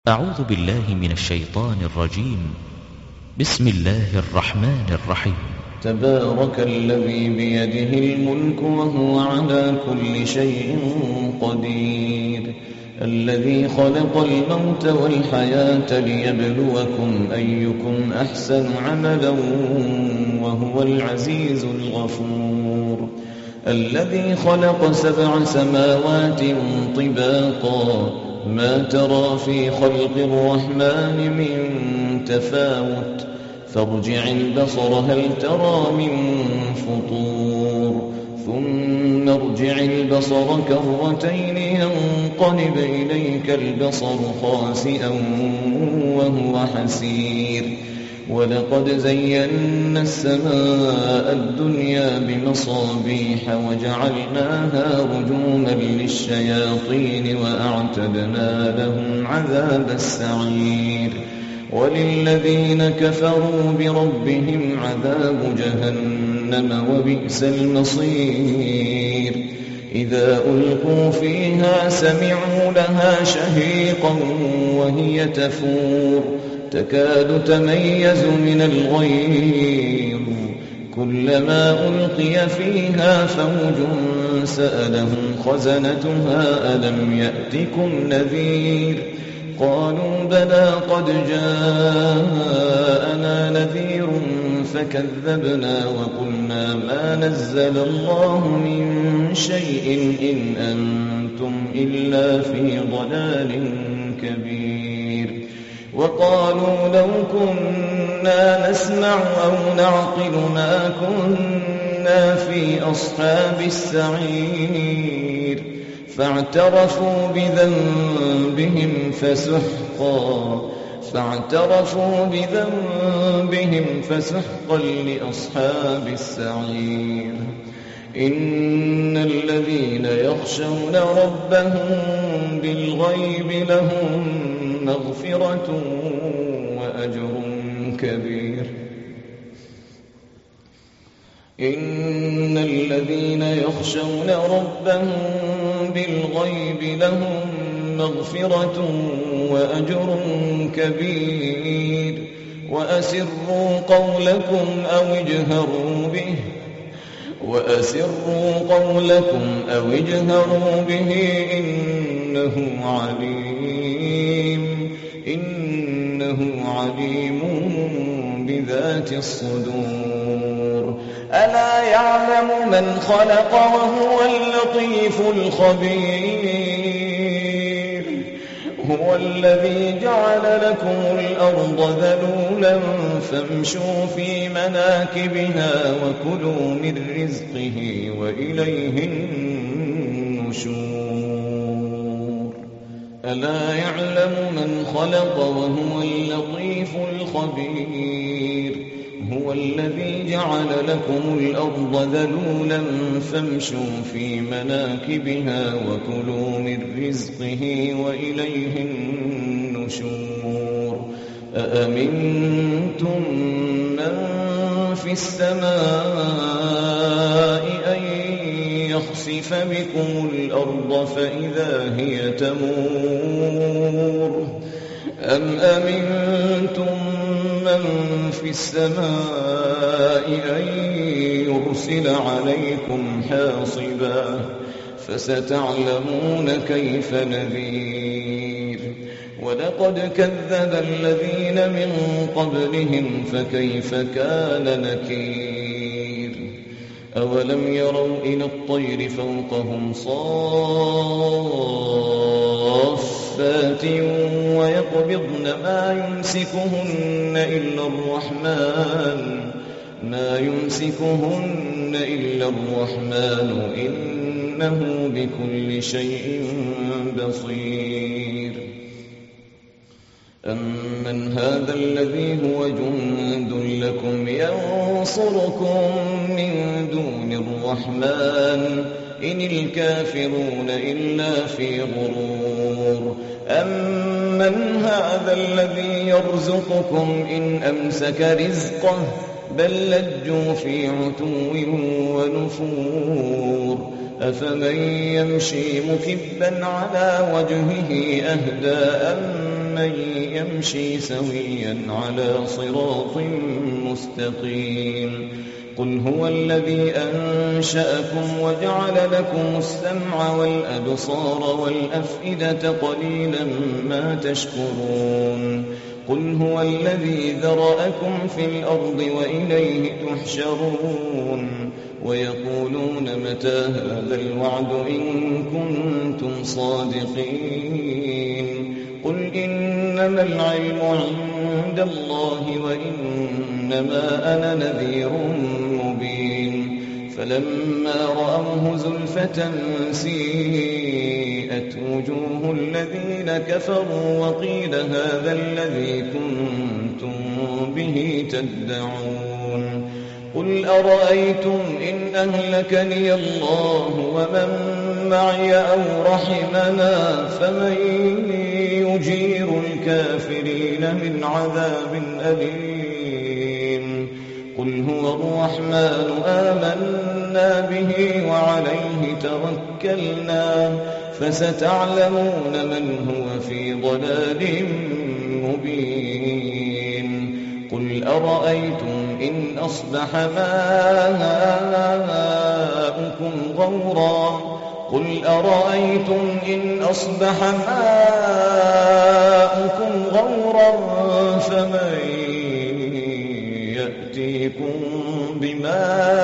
أعوذ بالله من الشيطان الرجيم. بسم الله الرحمن الرحيم. تبارك الذي بيده الملك وهو على كل شيء قدير، الذي خلق الموت والحياة ليبلوكم أيكم أحسن عملا وهو العزيز الغفور، الذي خلق 7 سماوات طباقا ما ترى في خلق الرحمن من تفاوت فارجع البصر هل ترى من فطور ثم ارجع البصر كرتين ينقلب إليك البصر خاسئا وهو حسير، ولقد زينا السماء الدنيا بمصابيح وجعلناها رجوما للشياطين وأعتدنا لهم عذاب السعير، وللذين كفروا بربهم عذاب جهنم وبئس المصير، إذا ألقوا فيها سمعوا لها شهيقا وهي تفور تكاد تميز من الغيظ، كلما ألقي فيها فوج سألهم خزنتها ألم يأتكم نذير، قالوا بلى قد جاءنا نذير فكذبنا وقلنا ما نزل الله من شيء إن أنتم إلا في ضلال كبير، وقالوا لو كنا نسمع أو نعقل ما كنا في أصحاب السعير، فاعترفوا بذنبهم فسحقا لأصحاب السعير. إن الذين يخشون ربهم بالغيب لهم مغفرة وأجر كبير. إن الذين يخشون ربهم بالغيب لهم مغفرة وأجر كبير، وأسروا قولكم أو اجهروا به إنه عليم بذات الصدور. ألا يعلم من خلق وهو اللطيف الخبير، هو الذي جعل لكم الأرض ذلولا فامشوا في مناكبها وكلوا من رزقه وإليه النشور. ألا يعلم من خلق وهو اللطيف الخبير، هو الذي جعل لكم الأرض ذلولا فامشوا في مناكبها وكلوا من رزقه وإليه النشور. أأمنتم من في السماء أن يخسف بكم الأرض فإذا هي تمور، أم أمنتم من في السماء أن يرسل عليكم حاصبا فستعلمون كيف نذير. ولقد كذب الذين من قبلهم فكيف كان نكير. أولم يروا إلى الطير فوقهم صافات ويقبضن ما يمسكهن إلا الرحمن إنه بكل شيء بصير. أمن هذا الذي هو جند لكم ينصركم من دون الرحمن إن الكافرون إلا في غرور. أمن هذا الذي يرزقكم إن أمسك رزقه بل لجوا في عتو ونفور. أفمن يمشي مكبا على وجهه أهدى أَمَّن يَمْشِي سَوِيًّا عَلَى صِرَاطٍ مُّسْتَقِيمٍ قُلْ هُوَ الَّذِي أَنشَأَكُمْ وَجَعَلَ لَكُمُ السَّمْعَ وَالْأَبْصَارَ وَالْأَفْئِدَةَ قَلِيلًا مَّا تَشْكُرُونَ قُلْ هُوَ الَّذِي ذَرَأَكُمْ فِي الْأَرْضِ وَإِلَيْهِ تُحْشَرُونَ وَيَقُولُونَ مَتَىٰ هَٰذَا الْوَعْدُ إِن كُنتُمْ صَادِقِينَ قُلْ إِنَّمَا الْعِلْمُ عِندَ اللَّهِ وَإِنَّمَا أَنَا نَذِيرٌ مُّبِينٌ فَلَمَّا رَأَوْهُ زُلْفَةً سِيئَتْ وُجُوهُ الَّذِينَ كَفَرُوا وَقِيلَ هَٰذَا الَّذِي كُنتُم بِهِ تَدَّعُونَ قُلْ أَرَأَيْتُمْ إِنْ أَهْلَكَنِيَ اللَّهُ وَمَن مَّعِيَ أَوْ رَحِمَنَا فَمَن يُجِيرُ الْكَافِرِينَ مِنْ عَذَابٍ أَلِيمٍ قُلْ هُوَ الرَّحْمَٰنُ آمَنَّا بِهِ وَعَلَيْهِ تَوَكَّلْنَا فَسَتَعْلَمُونَ مَنْ هُوَ فِي ضَلَالٍ مُّبِينٍ قُلْ أَرَأَيْتُمْ إِنْ أَصْبَحَ مَاؤُكُمْ غَوْرًا فَمَن يَأْتِيكُم بِمَاءٍ